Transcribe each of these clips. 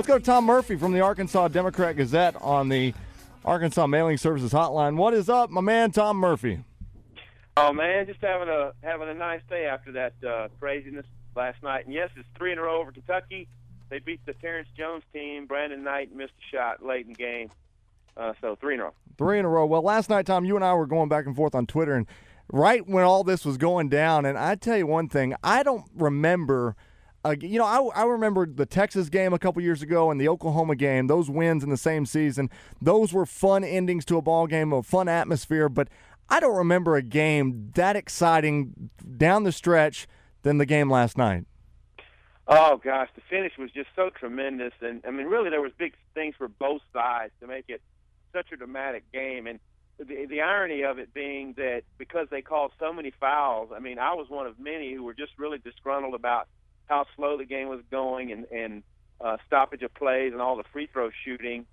Let's go to Tom Murphy from the Arkansas Democrat-Gazette on the Arkansas Mailing Services Hotline. What is up, my man, Tom Murphy? Oh man, just having a nice day after that craziness last night. And yes, it's 3 in a row over Kentucky. They beat the Terrence Jones team. Brandon Knight missed a shot late in the game. So 3 in a row. 3 in a row. Well, last night, Tom, you and I were going back and forth on Twitter, and right when all this was going down, and I tell you one thing, I don't remember. I remember the Texas game a couple years ago and the Oklahoma game, those wins in the same season. Those were fun endings to a ball game, a fun atmosphere, but I don't remember a game that exciting down the stretch than the game last night. Oh, gosh, the finish was just so tremendous. And, I mean, really there was big things for both sides to make it such a dramatic game. And the irony of it being that because they called so many fouls, I mean, I was one of many who were just really disgruntled about how slow the game was going and stoppage of plays and all the free throw shooting.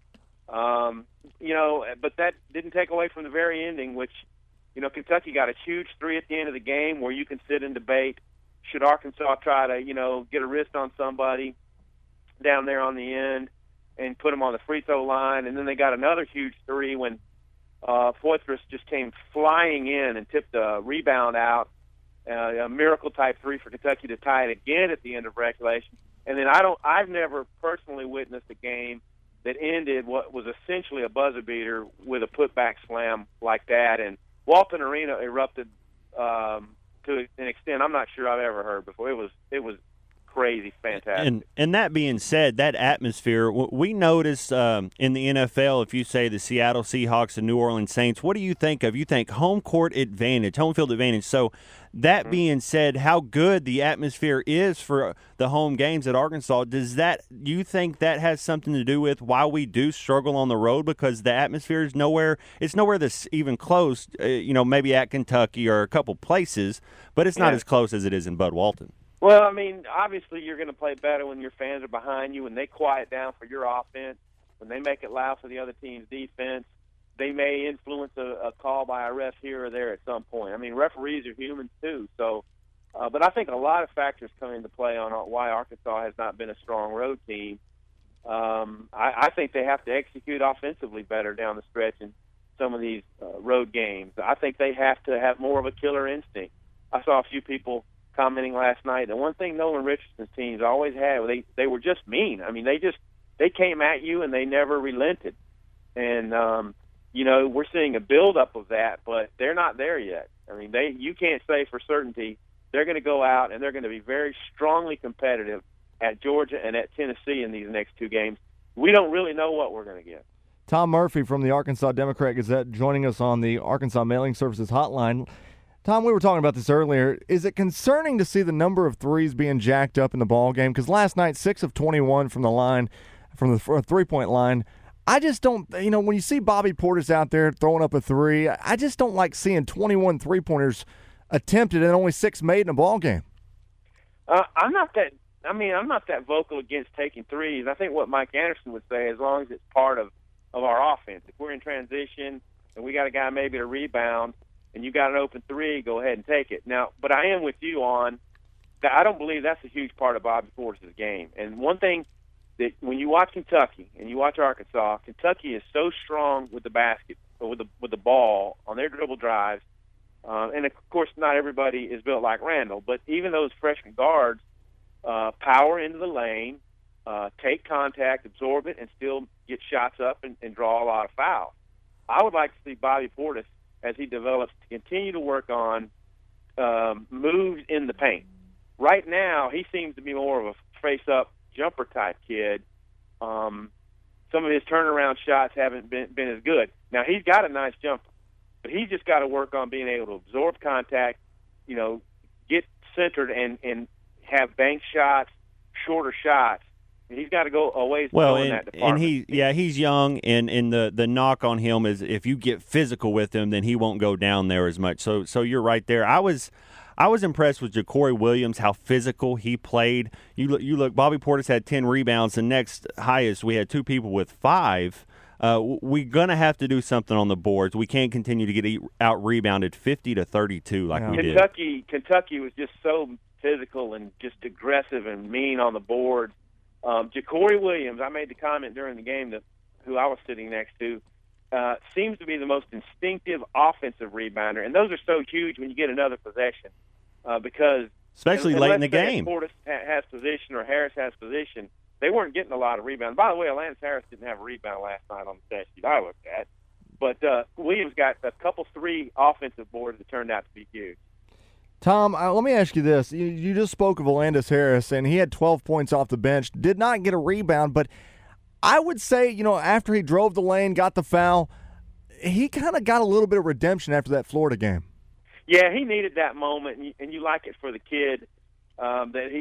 But that didn't take away from the very ending, which, Kentucky got a huge 3 at the end of the game where you can sit and debate, should Arkansas try to, get a wrist on somebody down there on the end and put them on the free throw line. And then they got another huge 3 when Poitras just came flying in and tipped a rebound out. A miracle-type 3 for Kentucky to tie it again at the end of regulation. And then I've never personally witnessed a game that ended what was essentially a buzzer beater with a putback slam like that. And Walton Arena erupted to an extent I'm not sure I've ever heard before. It was crazy, fantastic. And that being said, that atmosphere, we notice in the NFL, if you say the Seattle Seahawks and New Orleans Saints, what do you think of? You think home court advantage, home field advantage. So that being said, how good the atmosphere is for the home games at Arkansas, do you think that has something to do with why we do struggle on the road? Because the atmosphere is nowhere that's even close, maybe at Kentucky or a couple places, but it's not as close as it is in Bud Walton. Well, I mean, obviously you're going to play better when your fans are behind you, when they quiet down for your offense, when they make it loud for the other team's defense. They may influence a call by a ref here or there at some point. I mean, referees are humans too. So, but I think a lot of factors come into play on why Arkansas has not been a strong road team. I think they have to execute offensively better down the stretch in some of these road games. I think they have to have more of a killer instinct. I saw a few people commenting last night. The one thing Nolan Richardson's teams always had, they were just mean. I mean, they came at you and they never relented. And we're seeing a buildup of that, but they're not there yet. I mean, you can't say for certainty they're going to go out and they're going to be very strongly competitive at Georgia and at Tennessee in these next 2 games. We don't really know what we're going to get. Tom Murphy from the Arkansas Democrat-Gazette joining us on the Arkansas Mailing Services Hotline. Tom, we were talking about this earlier. Is it concerning to see the number of threes being jacked up in the ball game? Because last night, 6 of 21 from the line, from the three-point line. I just don't, when you see Bobby Portis out there throwing up a 3, I just don't like seeing 21 three-pointers attempted and only 6 made in a ball game. I'm not that vocal against taking threes. I think what Mike Anderson would say, as long as it's part of our offense. If we're in transition and we got a guy maybe to rebound and you got an open 3, go ahead and take it. Now, but I am with you on that. I don't believe that's a huge part of Bobby Portis' game. And one thing that when you watch Kentucky and you watch Arkansas, Kentucky is so strong with the basket, or with the ball on their dribble drives. And of course, not everybody is built like Randall, but even those freshman guards power into the lane, take contact, absorb it, and still get shots up and draw a lot of fouls. I would like to see Bobby Portis, as he develops, to continue to work on moves in the paint. Right now, he seems to be more of a face-up jumper type kid. Some of his turnaround shots haven't been as good. Now, he's got a nice jumper, but he's just got to work on being able to absorb contact, get centered and have bank shots, shorter shots. He's got to go a ways in that department. And he's young, and the knock on him is if you get physical with him, then he won't go down there as much. So you're right there. I was impressed with Ja'Cory Williams, how physical he played. You look. Bobby Portis had 10 rebounds. The next highest, we had 2 people with 5. We're gonna have to do something on the boards. We can't continue to get out rebounded 50-32 like we did. Kentucky was just so physical and just aggressive and mean on the board. Ja'Cory Williams, I made the comment during the game that who I was sitting next to, seems to be the most instinctive offensive rebounder, and those are so huge when you get another possession because especially late in the let's say game. Portis has position or Harris has position, they weren't getting a lot of rebounds. By the way, Alanis Harris didn't have a rebound last night on the stat sheet I looked at, but Williams got a couple 3 offensive boards that turned out to be huge. Tom, let me ask you this. You just spoke of Alanis Harris, and he had 12 points off the bench, did not get a rebound, but I would say, after he drove the lane, got the foul, he kind of got a little bit of redemption after that Florida game. Yeah, he needed that moment, and you like it for the kid that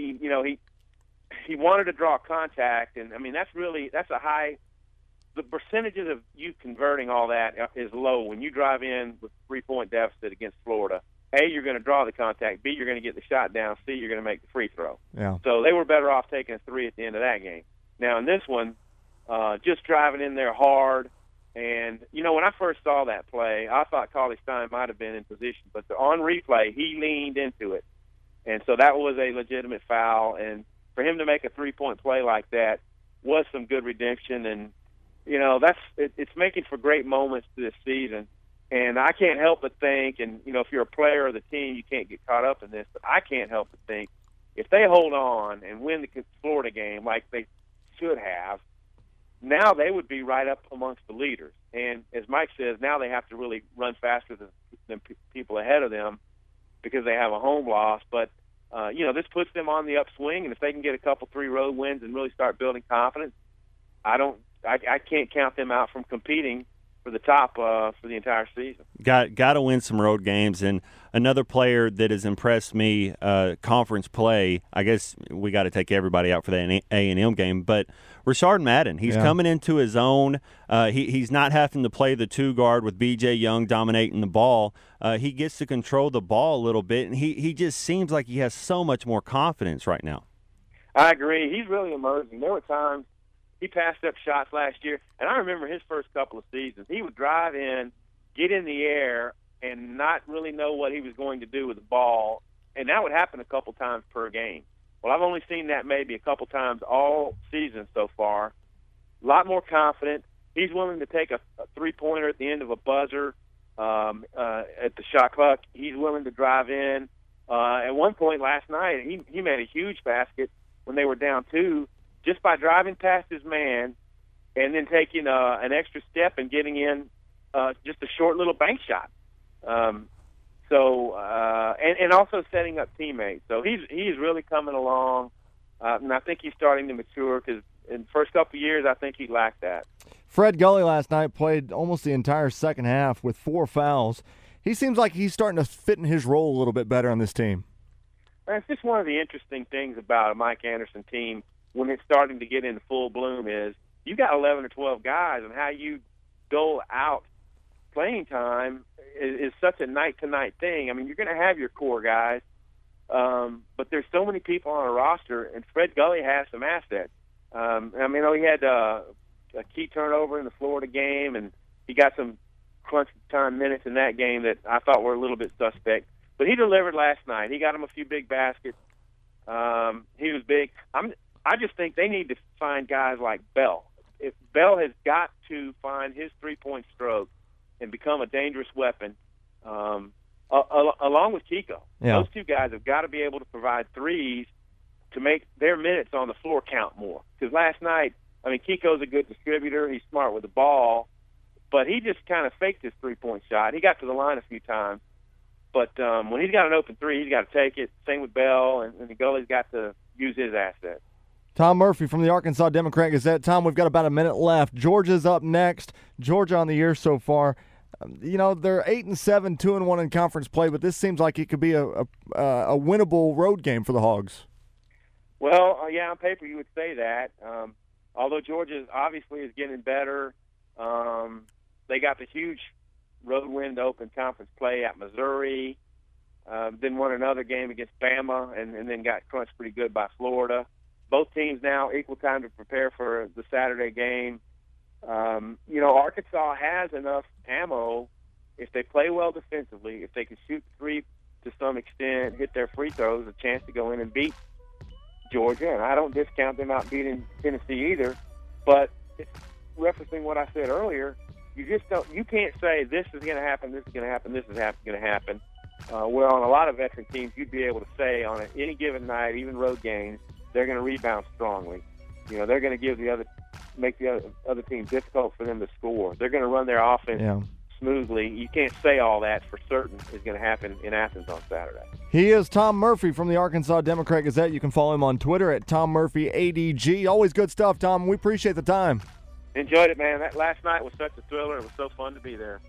he wanted to draw contact, and I mean that's a high. The percentages of you converting all that is low when you drive in with 3-point deficit against Florida. A, you're going to draw the contact. B, you're going to get the shot down. C, you're going to make the free throw. Yeah. So they were better off taking a 3 at the end of that game. Now in this one, just driving in there hard. And, when I first saw that play, I thought Cauley Stein might have been in position. But on replay, he leaned into it. And so that was a legitimate foul. And for him to make a 3-point play like that was some good redemption. And, it's making for great moments this season. And I can't help but think, and, if you're a player of the team, you can't get caught up in this, but I can't help but think if they hold on and win the Florida game like they should have, now they would be right up amongst the leaders. And as Mike says, now they have to really run faster than people ahead of them because they have a home loss. But, this puts them on the upswing, and if they can get a couple 3 road wins and really start building confidence, I can't count them out from competing for the top for the entire season. Got to win some road games. And another player that has impressed me, conference play, I guess we got to take everybody out for that A&M game, but Rashard Madden, he's coming into his own. He's not having to play the 2 guard with B.J. Young dominating the ball. He gets to control the ball a little bit, and he just seems like he has so much more confidence right now. I agree. He's really emerging. There were times he passed up shots last year, and I remember his first couple of seasons. He would drive in, get in the air, and not really know what he was going to do with the ball, and that would happen a couple times per game. Well, I've only seen that maybe a couple times all season so far. A lot more confident. He's willing to take a 3-pointer at the end of a buzzer at the shot clock. He's willing to drive in. At one point last night, he made a huge basket when they were down 2, just by driving past his man and then taking an extra step and getting in just a short little bank shot. And also setting up teammates. So he's really coming along, and I think he's starting to mature because in the first couple of years, I think he lacked that. Fred Gully last night played almost the entire second half with 4 fouls. He seems like he's starting to fit in his role a little bit better on this team. It's just one of the interesting things about a Mike Anderson team when it's starting to get into full bloom is you got 11 or 12 guys, and how you dole out playing time is such a night-to-night thing. I mean, you're going to have your core guys, but there's so many people on a roster, and Fred Gully has some assets. He had a key turnover in the Florida game, and he got some crunch time minutes in that game that I thought were a little bit suspect. But he delivered last night. He got him a few big baskets. He was big. I just think they need to find guys like Bell. If Bell has got to find his 3-point stroke and become a dangerous weapon, along with Kiko. Yeah. Those 2 guys have got to be able to provide threes to make their minutes on the floor count more. Because last night, Kiko's a good distributor. He's smart with the ball, but he just kind of faked his 3-point shot. He got to the line a few times, but when he's got an open 3, he's got to take it. Same with Bell, and the Gully's got to use his assets. Tom Murphy from the Arkansas Democrat-Gazette. Tom, we've got about a minute left. Georgia's up next. Georgia on the year so far. They're 8-7, 2-1 in conference play, but this seems like it could be a winnable road game for the Hogs. Well, on paper you would say that. Although Georgia obviously is getting better, they got the huge road win to open conference play at Missouri. Then won another game against Bama, and then got crunched pretty good by Florida. Both teams now equal time to prepare for the Saturday game. Arkansas has enough ammo if they play well defensively, if they can shoot 3 to some extent, hit their free throws, a chance to go in and beat Georgia, and I don't discount them out beating Tennessee either. But it's referencing what I said earlier, you can't say this is going to happen, this is going to happen, this is going to happen. Where on a lot of veteran teams, you'd be able to say on any given night, even road games, they're going to rebound strongly. They're going to make the other team difficult for them to score. They're going to run their offense smoothly. You can't say all that for certain is going to happen in Athens on Saturday. He is Tom Murphy from the Arkansas Democrat-Gazette. You can follow him on Twitter at TomMurphyADG. Always good stuff, Tom. We appreciate the time. Enjoyed it, man. That last night was such a thriller. It was so fun to be there.